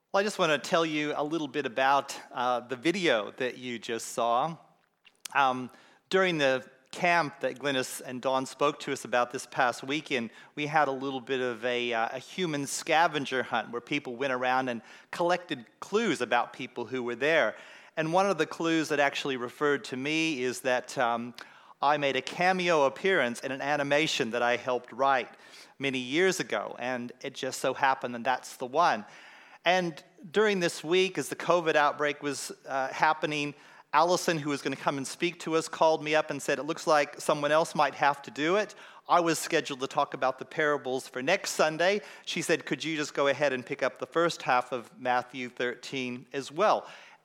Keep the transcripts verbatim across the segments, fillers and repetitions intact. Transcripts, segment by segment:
Well, I just want to tell you a little bit about uh, the video that you just saw. Um, during the camp that Glynis and Dawn spoke to us about this past weekend, we had a little bit of a, uh, a human scavenger hunt where people went around and collected clues about people who were there. And one of the clues that actually referred to me is that um, I made a cameo appearance in an animation that I helped write many years ago, and it just so happened that that's the one. And during this week, as the COVID outbreak was uh, happening, Allison, who was going to come and speak to us, called me up and said, it looks like someone else might have to do it. I was scheduled to talk about the parables for next Sunday. She said, could you just go ahead and pick up the first half of Matthew thirteen as well?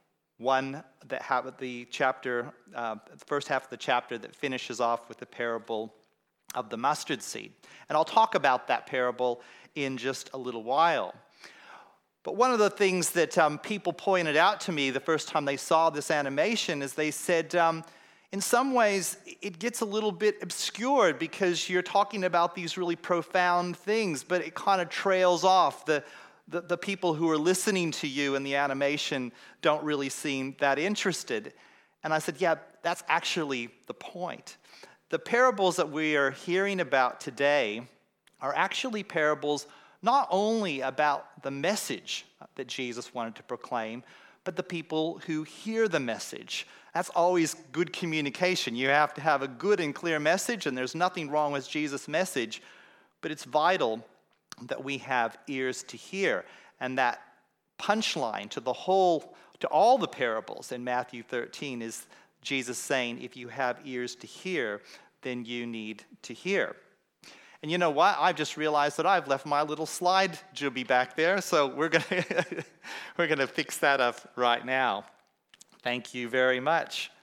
One that have the chapter, uh, the first half of the chapter that finishes off with the parable of the mustard seed. And I'll talk about that parable in just a little while. But one of the things that um, people pointed out to me the first time they saw this animation is they said, um, in some ways, it gets a little bit obscured because you're talking about these really profound things, but it kind of trails off. The, the, the people who are listening to you in the animation don't really seem that interested. And I said, yeah, that's actually the point. The parables that we are hearing about today are actually parables not only about the message that Jesus wanted to proclaim, but the people who hear the message. That's always good communication. You have to have a good and clear message, and there's nothing wrong with Jesus' message, but it's vital that we have ears to hear. And that punchline to the whole, to all the parables in Matthew thirteen is Jesus saying, if you have ears to hear, then you need to hear. And you know what? I've just realized that I've left my little slide jubby back there, so we're gonna we're gonna fix that up right now. Thank you very much.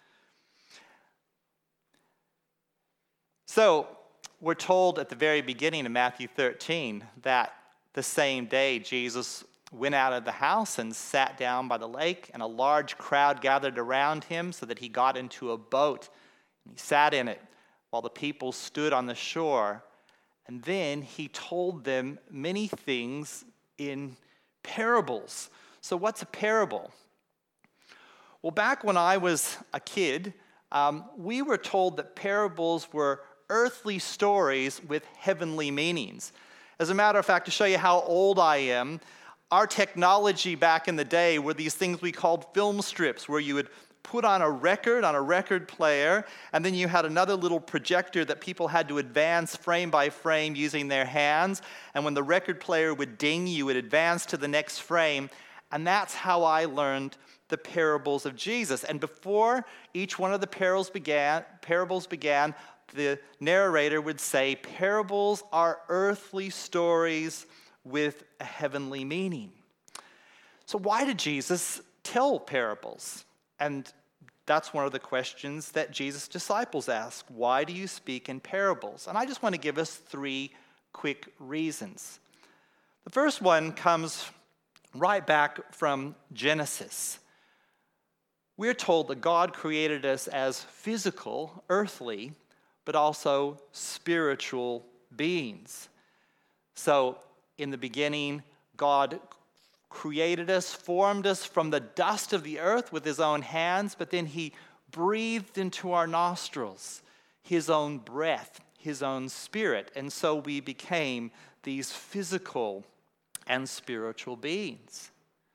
So we're told at the very beginning of Matthew thirteen that the same day Jesus went out of the house and sat down by the lake, and a large crowd gathered around him so that he got into a boat and he sat in it while the people stood on the shore. And then he told them many things in parables. So what's a parable? Well, back when I was a kid, um, we were told that parables were earthly stories with heavenly meanings. As a matter of fact, to show you how old I am, our technology back in the day were these things we called film strips, where you would put on a record on a record player, and then you had another little projector that people had to advance frame by frame using their hands. And when the record player would ding, you would advance to the next frame. And that's how I learned the parables of Jesus. And before each one of the parables began, parables began, the narrator would say, parables are earthly stories with a heavenly meaning. So why did Jesus tell parables? And that's one of the questions that Jesus' disciples ask. Why do you speak in parables? And I just want to give us three quick reasons. The first one comes right back from Genesis. We're told that God created us as physical, earthly, but also spiritual beings. So in the beginning, God created us, formed us from the dust of the earth with his own hands, but then he breathed into our nostrils his own breath, his own spirit, and so we became these physical and spiritual beings.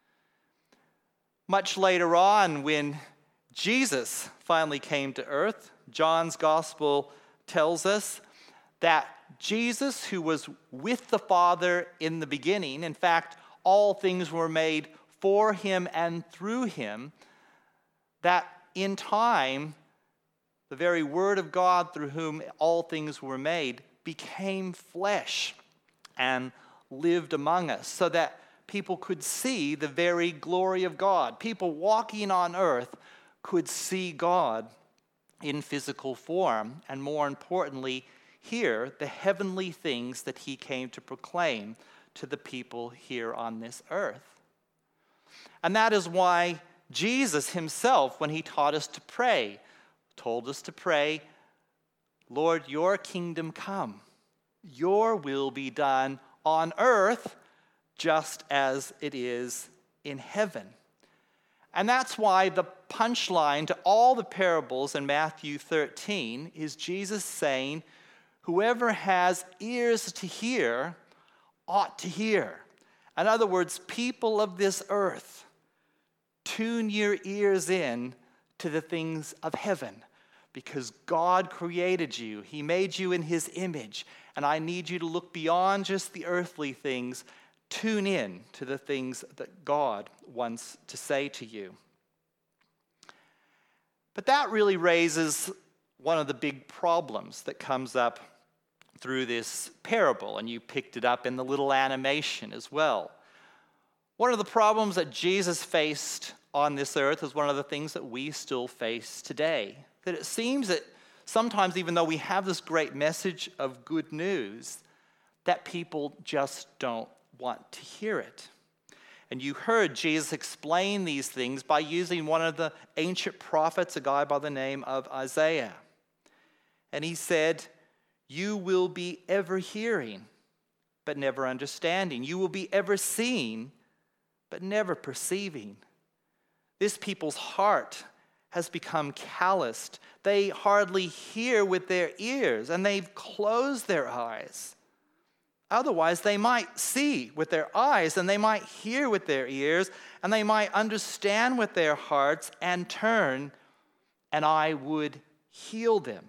Much later on, when Jesus finally came to earth, John's gospel tells us that Jesus, who was with the Father in the beginning, in fact, all things were made for him and through him, that in time, the very Word of God through whom all things were made became flesh and lived among us so that people could see the very glory of God. People walking on earth could see God in physical form, and more importantly, hear the heavenly things that he came to proclaim to the people here on this earth. And that is why Jesus himself, when he taught us to pray, told us to pray, Lord, your kingdom come, your will be done on earth just as it is in heaven. And that's why the punchline to all the parables in Matthew thirteen is Jesus saying, whoever has ears to hear ought to hear. In other words, people of this earth, tune your ears in to the things of heaven, because God created you. He made you in his image, and I need you to look beyond just the earthly things. Tune in to the things that God wants to say to you. But that really raises one of the big problems that comes up through this parable, and you picked it up in the little animation as well. One of the problems that Jesus faced on this earth is one of the things that we still face today. That it seems that sometimes, even though we have this great message of good news, that people just don't want to hear it. And you heard Jesus explain these things by using one of the ancient prophets, a guy by the name of Isaiah. And he said, you will be ever hearing, but never understanding. You will be ever seeing, but never perceiving. This people's heart has become calloused. They hardly hear with their ears, and they've closed their eyes. Otherwise, they might see with their eyes, and they might hear with their ears, and they might understand with their hearts and turn, and I would heal them.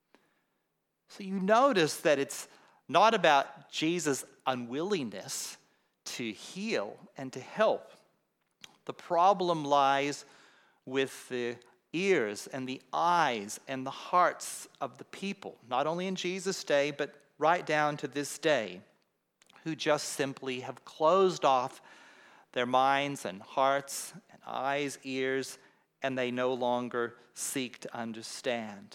So you notice that it's not about Jesus' unwillingness to heal and to help. The problem lies with the ears and the eyes and the hearts of the people, not only in Jesus' day, but right down to this day, who just simply have closed off their minds and hearts and eyes, ears, and they no longer seek to understand.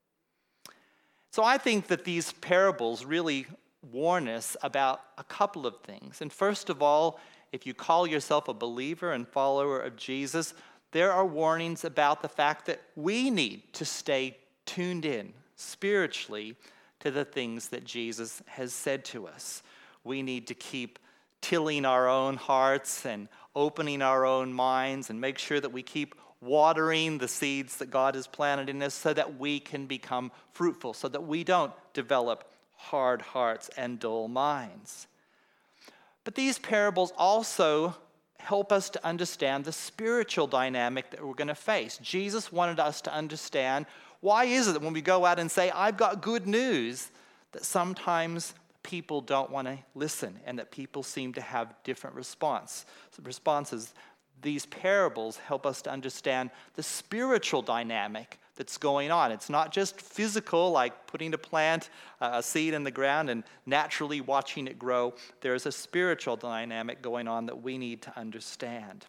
So I think that these parables really warn us about a couple of things. And first of all, if you call yourself a believer and follower of Jesus, there are warnings about the fact that we need to stay tuned in spiritually to the things that Jesus has said to us. We need to keep tilling our own hearts and opening our own minds and make sure that we keep watering the seeds that God has planted in us so that we can become fruitful, so that we don't develop hard hearts and dull minds. But these parables also help us to understand the spiritual dynamic that we're going to face. Jesus wanted us to understand, why is it that when we go out and say, I've got good news, that sometimes people don't want to listen and that people seem to have different response, responses. These parables help us to understand the spiritual dynamic that's going on. It's not just physical, like putting a plant, uh, a seed in the ground and naturally watching it grow. There's a spiritual dynamic going on that we need to understand.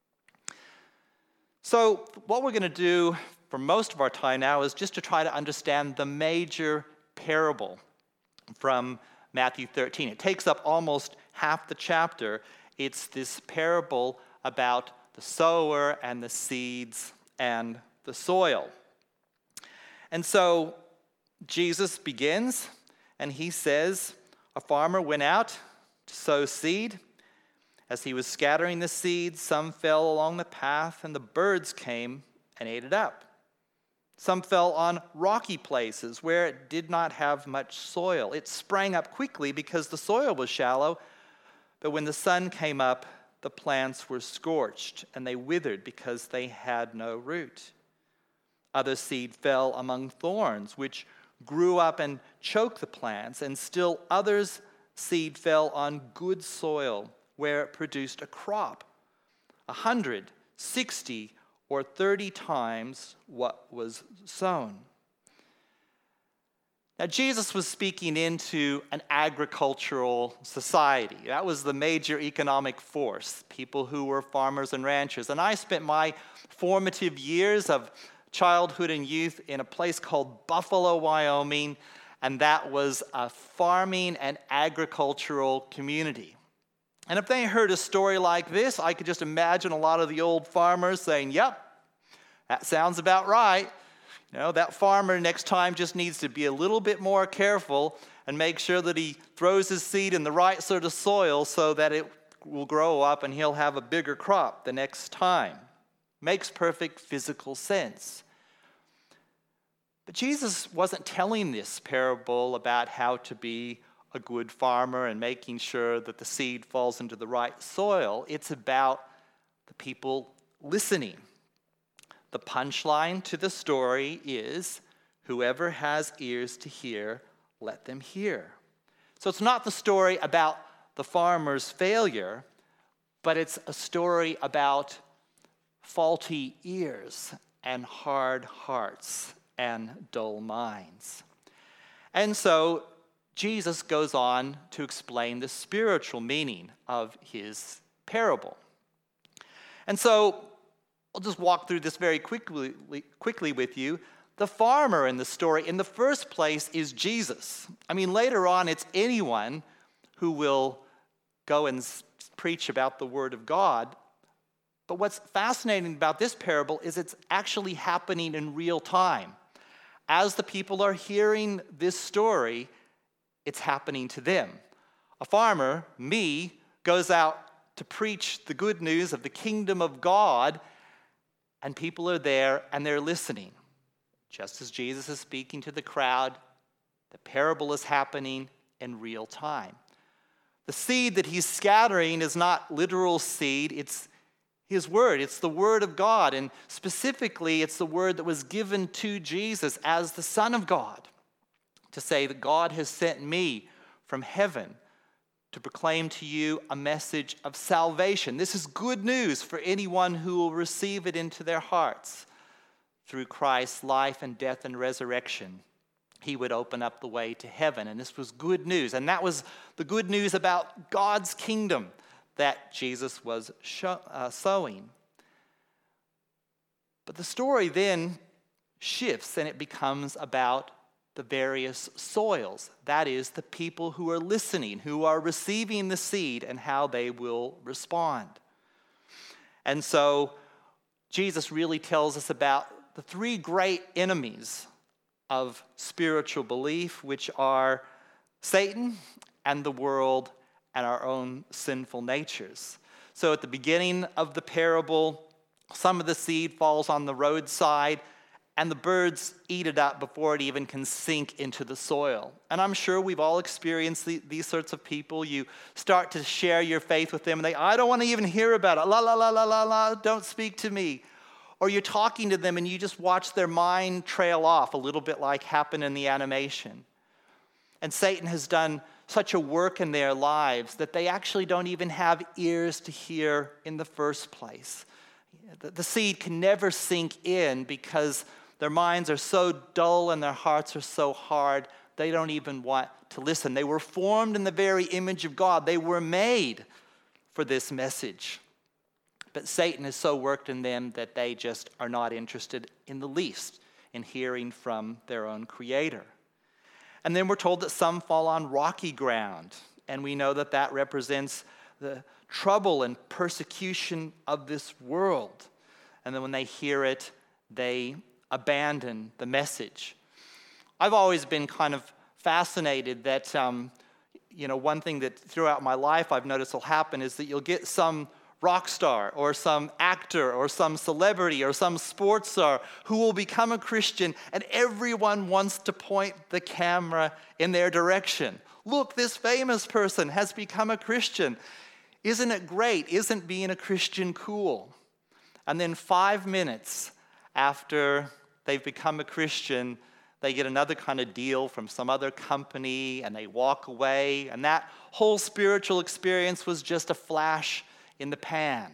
So what we're going to do for most of our time now is just to try to understand the major parable from Matthew thirteen. It takes up almost half the chapter. It's this parable about the sower and the seeds and the soil. And so Jesus begins, and he says, a farmer went out to sow seed. As he was scattering the seeds, some fell along the path, and the birds came and ate it up. Some fell on rocky places where it did not have much soil. It sprang up quickly because the soil was shallow, but when the sun came up, the plants were scorched, and they withered because they had no root. Other seed fell among thorns, which grew up and choked the plants, and still others' seed fell on good soil, where it produced a crop, a hundred, sixty, or thirty times what was sown. Now, Jesus was speaking into an agricultural society. That was the major economic force, people who were farmers and ranchers. And I spent my formative years of childhood and youth in a place called Buffalo, Wyoming, and that was a farming and agricultural community. And if they heard a story like this, I could just imagine a lot of the old farmers saying, yep, that sounds about right. You know, that farmer next time just needs to be a little bit more careful and make sure that he throws his seed in the right sort of soil so that it will grow up and he'll have a bigger crop the next time. Makes perfect physical sense. But Jesus wasn't telling this parable about how to be a good farmer and making sure that the seed falls into the right soil. It's about the people listening. The punchline to the story is, whoever has ears to hear, let them hear. So it's not the story about the farmer's failure, but it's a story about faulty ears and hard hearts and dull minds. And so Jesus goes on to explain the spiritual meaning of his parable. And so I'll just walk through this very quickly, quickly with you. The farmer in the story, in the first place, is Jesus. I mean, later on, it's anyone who will go and preach about the Word of God. But what's fascinating about this parable is it's actually happening in real time. As the people are hearing this story, it's happening to them. A farmer, me, goes out to preach the good news of the kingdom of God, and people are there and they're listening. Just as Jesus is speaking to the crowd, the parable is happening in real time. The seed that he's scattering is not literal seed, it's his word. It's the word of God, and specifically, it's the word that was given to Jesus as the Son of God, to say that God has sent me from heaven to proclaim to you a message of salvation. This is good news for anyone who will receive it into their hearts. Through Christ's life and death and resurrection, he would open up the way to heaven. And this was good news. And that was the good news about God's kingdom that Jesus was show, uh, sowing. But the story then shifts and it becomes about the various soils. That is, the people who are listening, who are receiving the seed and how they will respond. And so Jesus really tells us about the three great enemies of spiritual belief, which are Satan and the world and our own sinful natures. So at the beginning of the parable, some of the seed falls on the roadside, and the birds eat it up before it even can sink into the soil. And I'm sure we've all experienced the, these sorts of people. You start to share your faith with them, and they, I don't want to even hear about it. La, la, la, la, la, la, don't speak to me. Or you're talking to them, and you just watch their mind trail off, a little bit like happened in the animation. And Satan has done such a work in their lives that they actually don't even have ears to hear in the first place. The, the seed can never sink in because their minds are so dull and their hearts are so hard, they don't even want to listen. They were formed in the very image of God. They were made for this message. But Satan has so worked in them that they just are not interested in the least in hearing from their own Creator. And then we're told that some fall on rocky ground, and we know that that represents the trouble and persecution of this world. And then when they hear it, they abandon the message. I've always been kind of fascinated that, um, you know, one thing that throughout my life I've noticed will happen is that you'll get some rock star or some actor or some celebrity or some sports star who will become a Christian, and everyone wants to point the camera in their direction. Look, this famous person has become a Christian. Isn't it great? Isn't being a Christian cool? And then five minutes after they've become a Christian, they get another kind of deal from some other company and they walk away, and that whole spiritual experience was just a flash in the pan.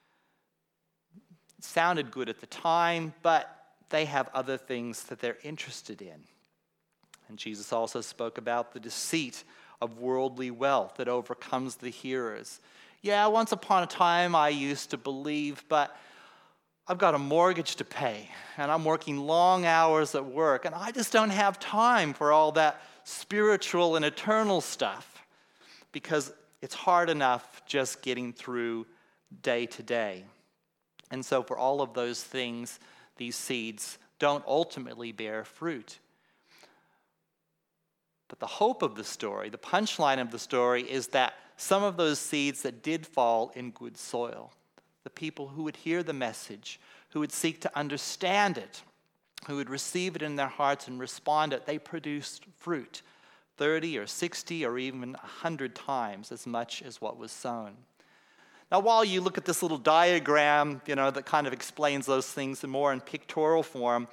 It sounded good at the time, but they have other things that they're interested in. And Jesus also spoke about the deceit of worldly wealth that overcomes the hearers. Yeah, once upon a time I used to believe, but I've got a mortgage to pay, and I'm working long hours at work, and I just don't have time for all that spiritual and eternal stuff because it's hard enough just getting through day to day. And so for all of those things, these seeds don't ultimately bear fruit. But the hope of the story, the punchline of the story, is that some of those seeds that did fall in good soil, the people who would hear the message, who would seek to understand it, who would receive it in their hearts and respond it, they produced fruit, thirty or sixty or even one hundred times as much as what was sown. Now, while you look at this little diagram, you know, that kind of explains those things more in pictorial form,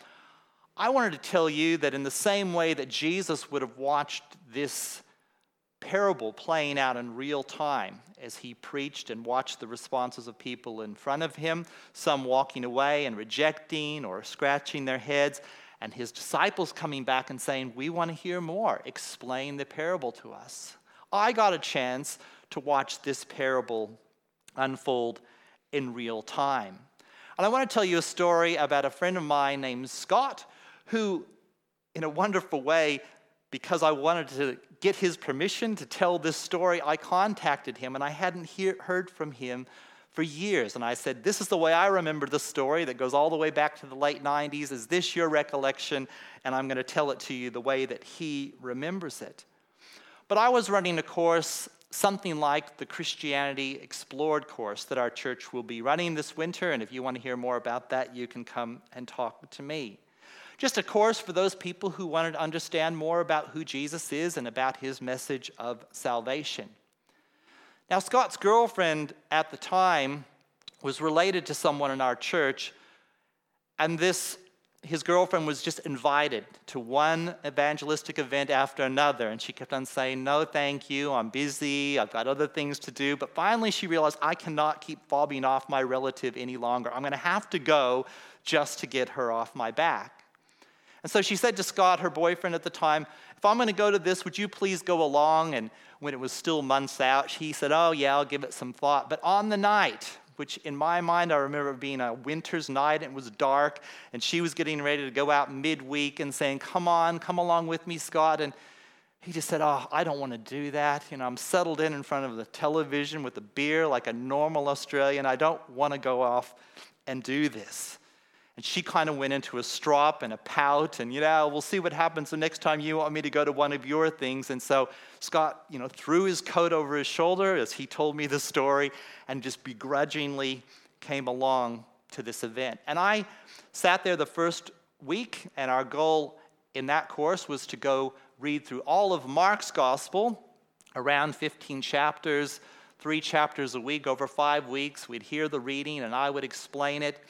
I wanted to tell you that in the same way that Jesus would have watched this parable playing out in real time as he preached and watched the responses of people in front of him, some walking away and rejecting or scratching their heads, and his disciples coming back and saying, we want to hear more, explain the parable to us. I got a chance to watch this parable unfold in real time. And I want to tell you a story about a friend of mine named Scott, who, in a wonderful way, because I wanted to get his permission to tell this story, I contacted him, and I hadn't hear, heard from him for years. And I said, this is the way I remember the story that goes all the way back to the late nineties. Is this your recollection? And I'm going to tell it to you the way that he remembers it. But I was running a course, something like the Christianity Explored course that our church will be running this winter. And if you want to hear more about that, you can come and talk to me. Just a course for those people who wanted to understand more about who Jesus is and about his message of salvation. Now, Scott's girlfriend at the time was related to someone in our church, and this his girlfriend was just invited to one evangelistic event after another, and she kept on saying, no, thank you, I'm busy, I've got other things to do. But finally she realized, I cannot keep fobbing off my relative any longer. I'm going to have to go just to get her off my back. And so she said to Scott, her boyfriend at the time, if I'm going to go to this, would you please go along? And when it was still months out, he said, oh yeah, I'll give it some thought. But on the night, which in my mind I remember being a winter's night, and it was dark, and she was getting ready to go out midweek and saying, come on, come along with me, Scott. And he just said, oh, I don't want to do that. You know, I'm settled in in front of the television with a beer like a normal Australian. I don't want to go off and do this. And she kind of went into a strop and a pout, and, you know, we'll see what happens the next time you want me to go to one of your things. And so Scott, you know, threw his coat over his shoulder as he told me the story and just begrudgingly came along to this event. And I sat there the first week, and our goal in that course was to go read through all of Mark's gospel, around fifteen chapters, three chapters a week over five weeks. We'd hear the reading, and I would explain it.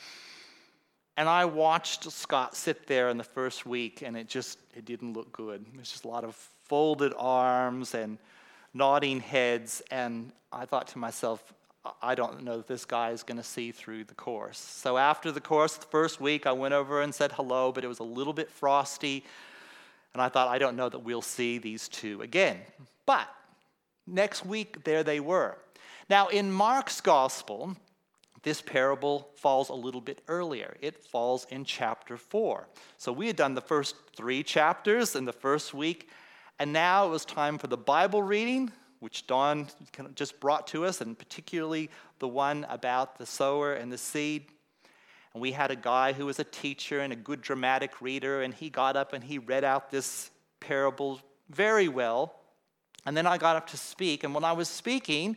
And I watched Scott sit there in the first week, and it just, it didn't look good. It was just a lot of folded arms and nodding heads, and I thought to myself, I don't know that this guy is going to see through the course. So after the course, the first week, I went over and said hello, but it was a little bit frosty, and I thought, I don't know that we'll see these two again. But next week, there they were. Now, in Mark's gospel, this parable falls a little bit earlier. It falls in chapter four. So we had done the first three chapters in the first week, and now it was time for the Bible reading, which Dawn just brought to us, and particularly the one about the sower and the seed. And we had a guy who was a teacher and a good dramatic reader, and he got up and he read out this parable very well. And then I got up to speak, and when I was speaking,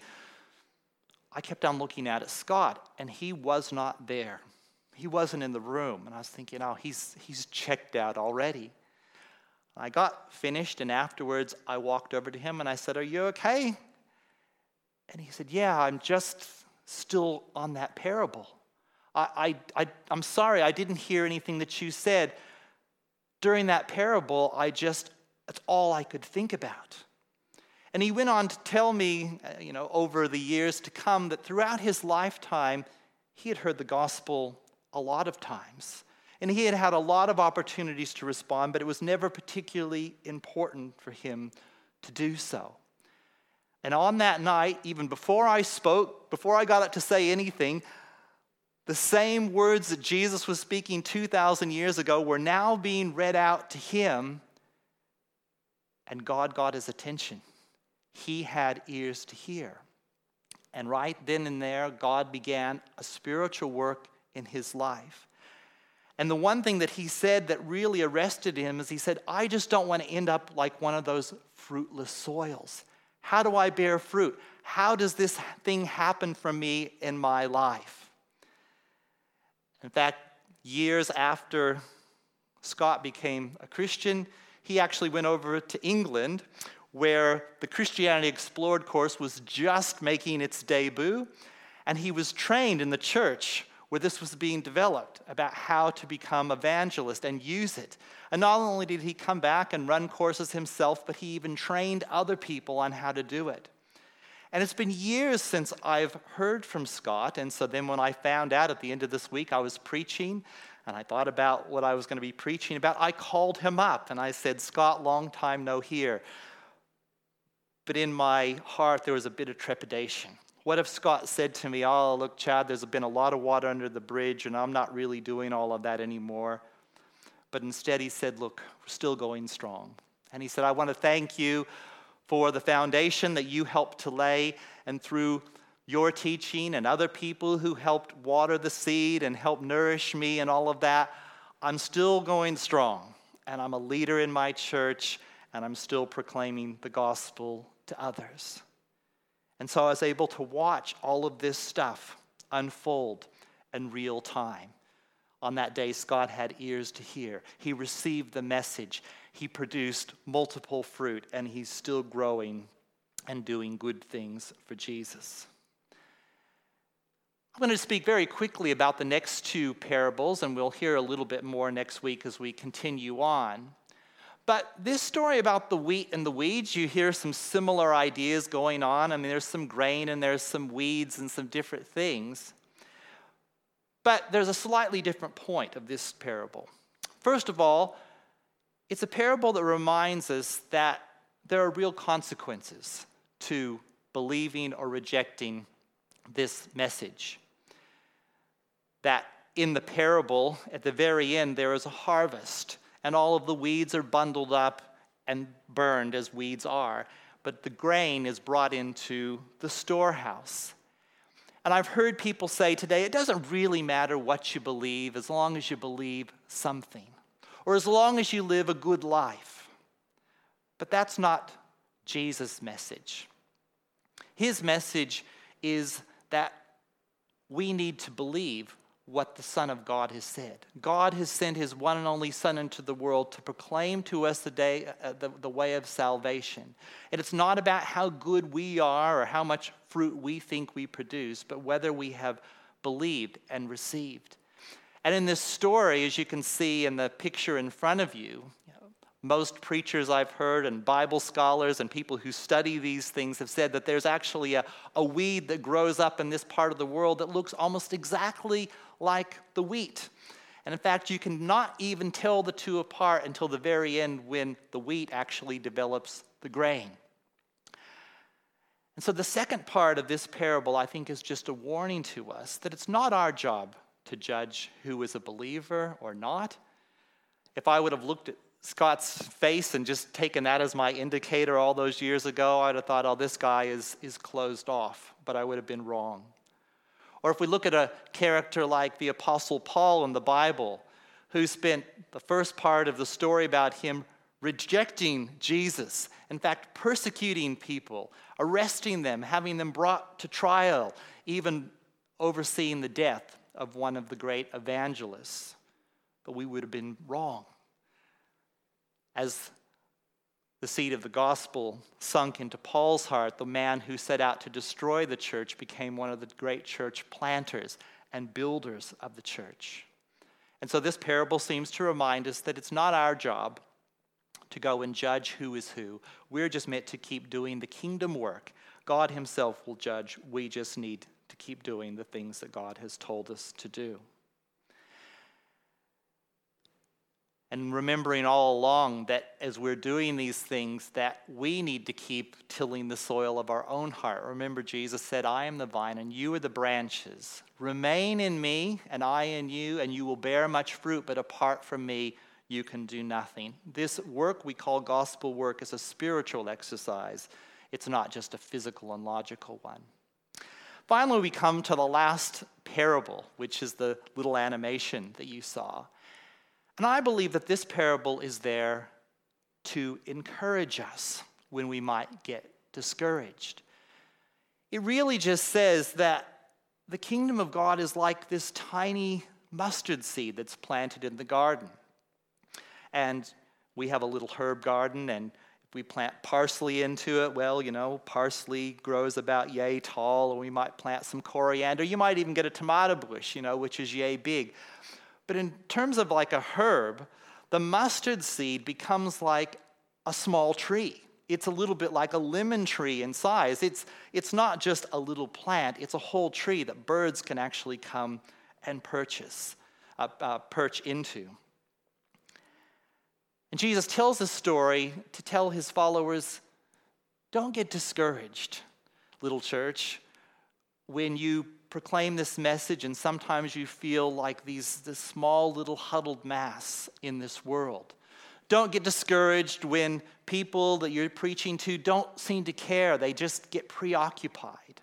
I kept on looking at Scott, and he was not there. He wasn't in the room, and I was thinking, oh, he's he's checked out already. I got finished, and afterwards I walked over to him, and I said, are you okay? And he said, yeah, I'm just still on that parable. I, I, I, I'm sorry, I didn't hear anything that you said. During that parable, I just, that's all I could think about. And he went on to tell me, you know, over the years to come, that throughout his lifetime, he had heard the gospel a lot of times. And he had had a lot of opportunities to respond, but it was never particularly important for him to do so. And on that night, even before I spoke, before I got up to say anything, the same words that Jesus was speaking two thousand years ago were now being read out to him, and God got his attention. He had ears to hear. And right then and there, God began a spiritual work in his life. And the one thing that he said that really arrested him is he said, I just don't want to end up like one of those fruitless soils. How do I bear fruit? How does this thing happen for me in my life? In fact, years after Scott became a Christian, he actually went over to England, where the Christianity Explored course was just making its debut, and he was trained in the church where this was being developed about how to become evangelist and use it. And not only did he come back and run courses himself, but he even trained other people on how to do it. And it's been years since I've heard from Scott, and so then when I found out at the end of this week I was preaching, and I thought about what I was going to be preaching about, I called him up and I said, Scott, long time no hear. But in my heart there was a bit of trepidation. What if Scott said to me, oh, look, Chad, there's been a lot of water under the bridge and I'm not really doing all of that anymore. But instead he said, look, we're still going strong. And he said, I want to thank you for the foundation that you helped to lay, and through your teaching and other people who helped water the seed and help nourish me and all of that, I'm still going strong. And I'm a leader in my church, and I'm still proclaiming the gospel to others. And so I was able to watch all of this stuff unfold in real time. On that day, Scott had ears to hear. He received the message. He produced multiple fruit, and he's still growing and doing good things for Jesus. I'm going to speak very quickly about the next two parables, and we'll hear a little bit more next week as we continue on. But this story about the wheat and the weeds, you hear some similar ideas going on. I mean, there's some grain and there's some weeds and some different things. But there's a slightly different point of this parable. First of all, it's a parable that reminds us that there are real consequences to believing or rejecting this message. That in the parable, at the very end, there is a harvest, and all of the weeds are bundled up and burned as weeds are, but the grain is brought into the storehouse. And I've heard people say today, it doesn't really matter what you believe as long as you believe something, or as long as you live a good life. But that's not Jesus' message. His message is that we need to believe what the Son of God has said. God has sent his one and only Son into the world to proclaim to us the, day, uh, the, the way of salvation. And it's not about how good we are or how much fruit we think we produce, but whether we have believed and received. And in this story, as you can see in the picture in front of you, you know, most preachers I've heard and Bible scholars and people who study these things have said that there's actually a, a weed that grows up in this part of the world that looks almost exactly like the wheat. And in fact, you cannot even tell the two apart until the very end when the wheat actually develops the grain. And so the second part of this parable, I think, is just a warning to us that it's not our job to judge who is a believer or not. If I would have looked at Scott's face and just taken that as my indicator all those years ago, I'd have thought, oh, this guy is, is closed off, but I would have been wrong. Or if we look at a character like the Apostle Paul in the Bible, who spent the first part of the story about him rejecting Jesus, in fact, persecuting people, arresting them, having them brought to trial, even overseeing the death of one of the great evangelists. But we would have been wrong. As the seed of the gospel sunk into Paul's heart, the man who set out to destroy the church became one of the great church planters and builders of the church. And so this parable seems to remind us that it's not our job to go and judge who is who. We're just meant to keep doing the kingdom work. God himself will judge. We just need to keep doing the things that God has told us to do. And remembering all along that as we're doing these things, that we need to keep tilling the soil of our own heart. Remember, Jesus said, I am the vine and you are the branches. Remain in me and I in you, and you will bear much fruit, but apart from me, you can do nothing. This work we call gospel work is a spiritual exercise. It's not just a physical and logical one. Finally, we come to the last parable, which is the little animation that you saw. And I believe that this parable is there to encourage us when we might get discouraged. It really just says that the kingdom of God is like this tiny mustard seed that's planted in the garden. And we have a little herb garden, and if we plant parsley into it, well, you know, parsley grows about yay tall, or we might plant some coriander. You might even get a tomato bush, you know, which is yay big. But in terms of like a herb, the mustard seed becomes like a small tree. It's a little bit like a lemon tree in size. It's, it's not just a little plant. It's a whole tree that birds can actually come and purchase, uh, uh, perch into. And Jesus tells this story to tell his followers, don't get discouraged, little church, when you proclaim this message and sometimes you feel like these, this small little huddled mass in this world. Don't get discouraged when people that you're preaching to don't seem to care. They just get preoccupied.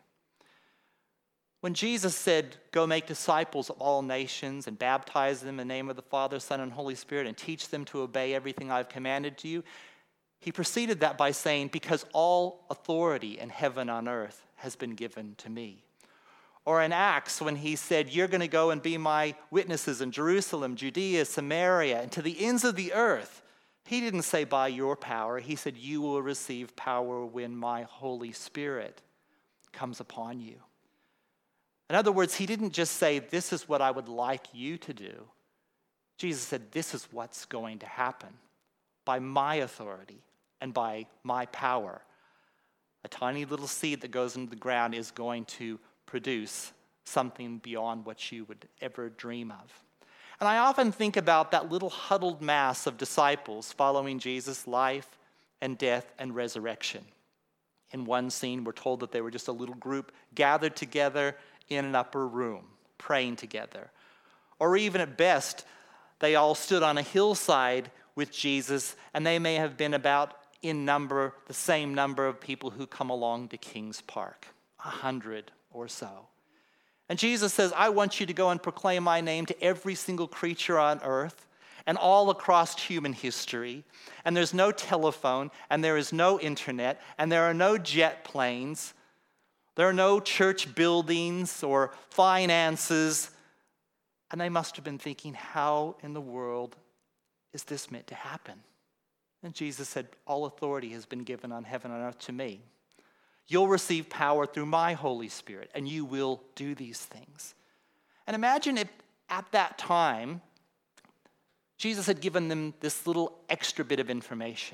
When Jesus said, go make disciples of all nations and baptize them in the name of the Father, Son, and Holy Spirit and teach them to obey everything I've commanded to you, he preceded that by saying, because all authority in heaven and on earth has been given to me. Or in Acts, when he said, you're going to go and be my witnesses in Jerusalem, Judea, Samaria, and to the ends of the earth. He didn't say by your power. He said, you will receive power when my Holy Spirit comes upon you. In other words, he didn't just say, this is what I would like you to do. Jesus said, this is what's going to happen by my authority and by my power. A tiny little seed that goes into the ground is going to produce something beyond what you would ever dream of. And I often think about that little huddled mass of disciples following Jesus' life and death and resurrection. In one scene, we're told that they were just a little group gathered together in an upper room, praying together. Or even at best, they all stood on a hillside with Jesus, and they may have been about in number, the same number of people who come along to King's Park, a hundred or so. And Jesus says, I want you to go and proclaim my name to every single creature on earth and all across human history. And there's no telephone, and there is no internet, and there are no jet planes. There are no church buildings or finances. And they must have been thinking, how in the world is this meant to happen? And Jesus said, all authority has been given on heaven and earth to me. You'll receive power through my Holy Spirit, and you will do these things. And imagine if at that time, Jesus had given them this little extra bit of information.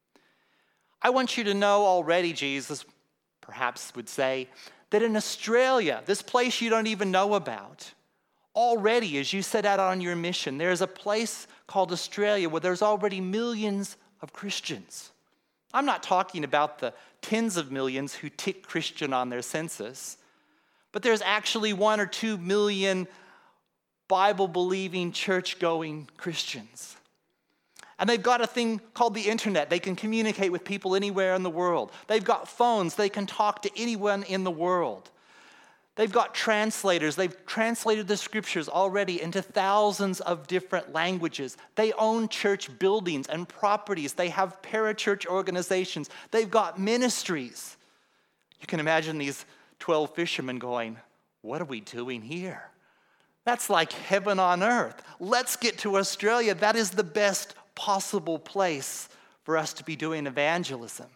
I want you to know already, Jesus perhaps would say, that in Australia, this place you don't even know about, already as you set out on your mission, there's a place called Australia where there's already millions of Christians. I'm not talking about the tens of millions who tick Christian on their census, but there's actually one or two million Bible-believing, church-going Christians. And they've got a thing called the internet. They can communicate with people anywhere in the world. They've got phones. They can talk to anyone in the world. They've got translators. They've translated the scriptures already into thousands of different languages. They own church buildings and properties. They have parachurch organizations. They've got ministries. You can imagine these twelve fishermen going, what are we doing here? That's like heaven on earth. Let's get to Australia. That is the best possible place for us to be doing evangelism.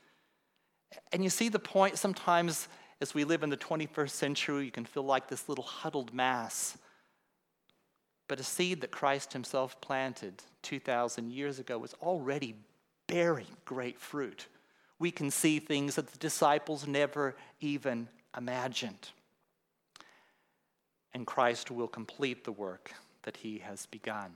And you see the point sometimes. As we live in the twenty-first century, you can feel like this little huddled mass. But a seed that Christ himself planted two thousand years ago was already bearing great fruit. We can see things that the disciples never even imagined. And Christ will complete the work that he has begun.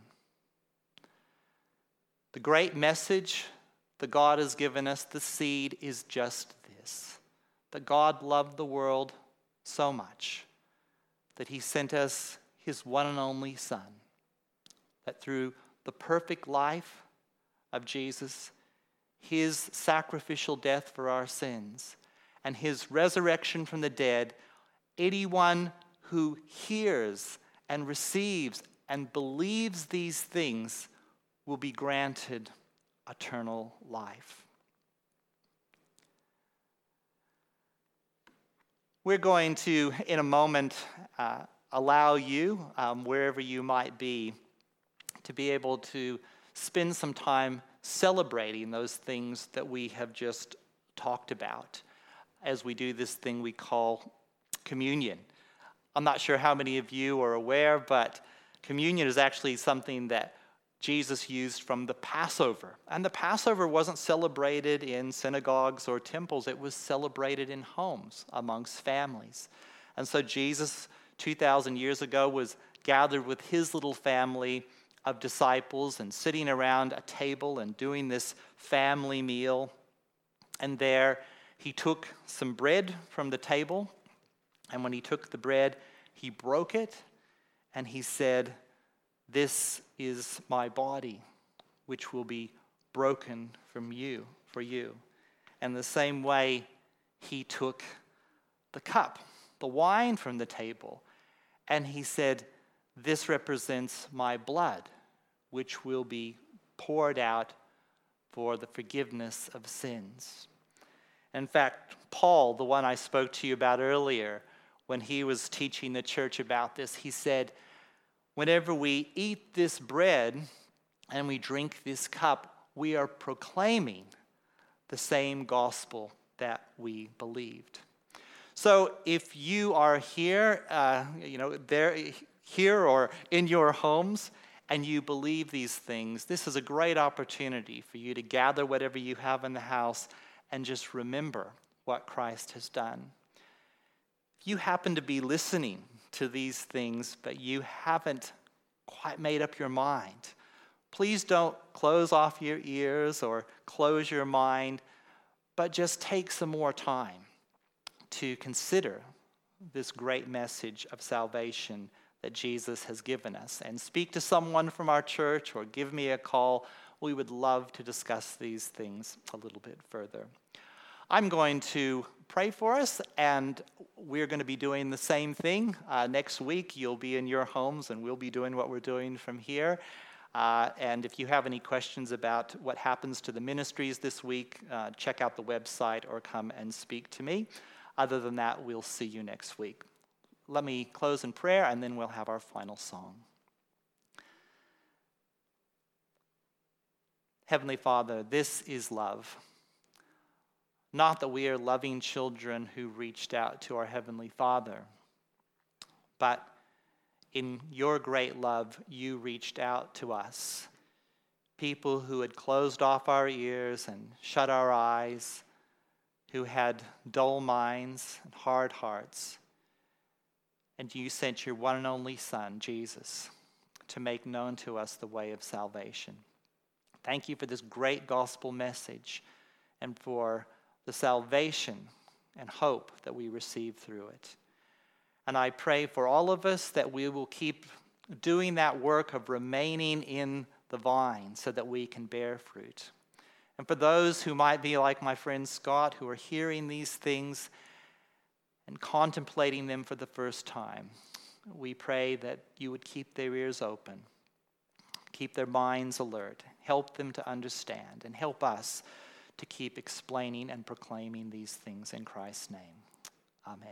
The great message that God has given us, the seed, is just this. That God loved the world so much that he sent us his one and only Son, that through the perfect life of Jesus, his sacrificial death for our sins, and his resurrection from the dead, anyone who hears and receives and believes these things will be granted eternal life. We're going to, in a moment, uh, allow you, um, wherever you might be, to be able to spend some time celebrating those things that we have just talked about as we do this thing we call communion. I'm not sure how many of you are aware, but communion is actually something that Jesus used from the Passover. And the Passover wasn't celebrated in synagogues or temples. It was celebrated in homes amongst families. And so Jesus, two thousand years ago, was gathered with his little family of disciples and sitting around a table and doing this family meal. And there he took some bread from the table. And when he took the bread, he broke it and he said, "This is my body, which will be broken from you, for you." And the same way, he took the cup, the wine from the table, and he said, "This represents my blood, which will be poured out for the forgiveness of sins." In fact, Paul, the one I spoke to you about earlier, when he was teaching the church about this, he said, whenever we eat this bread and we drink this cup, we are proclaiming the same gospel that we believed. So if you are here, uh, you know, there, here or in your homes, and you believe these things, this is a great opportunity for you to gather whatever you have in the house and just remember what Christ has done. If you happen to be listening to these things, but you haven't quite made up your mind, please don't close off your ears or close your mind, but just take some more time to consider this great message of salvation that Jesus has given us. And speak to someone from our church or give me a call. We would love to discuss these things a little bit further. I'm going to pray for us, and we're going to be doing the same thing. Uh, next week, you'll be in your homes, and we'll be doing what we're doing from here. Uh, and if you have any questions about what happens to the ministries this week, uh, check out the website or come and speak to me. Other than that, we'll see you next week. Let me close in prayer, and then we'll have our final song. Heavenly Father, this is love. Not that we are loving children who reached out to our Heavenly Father, but in your great love, you reached out to us, people who had closed off our ears and shut our eyes, who had dull minds and hard hearts. And you sent your one and only Son, Jesus, to make known to us the way of salvation. Thank you for this great gospel message and for the salvation and hope that we receive through it. And I pray for all of us that we will keep doing that work of remaining in the vine so that we can bear fruit. And for those who might be like my friend Scott, who are hearing these things and contemplating them for the first time, we pray that you would keep their ears open, keep their minds alert, help them to understand, and help us to keep explaining and proclaiming these things in Christ's name. Amen.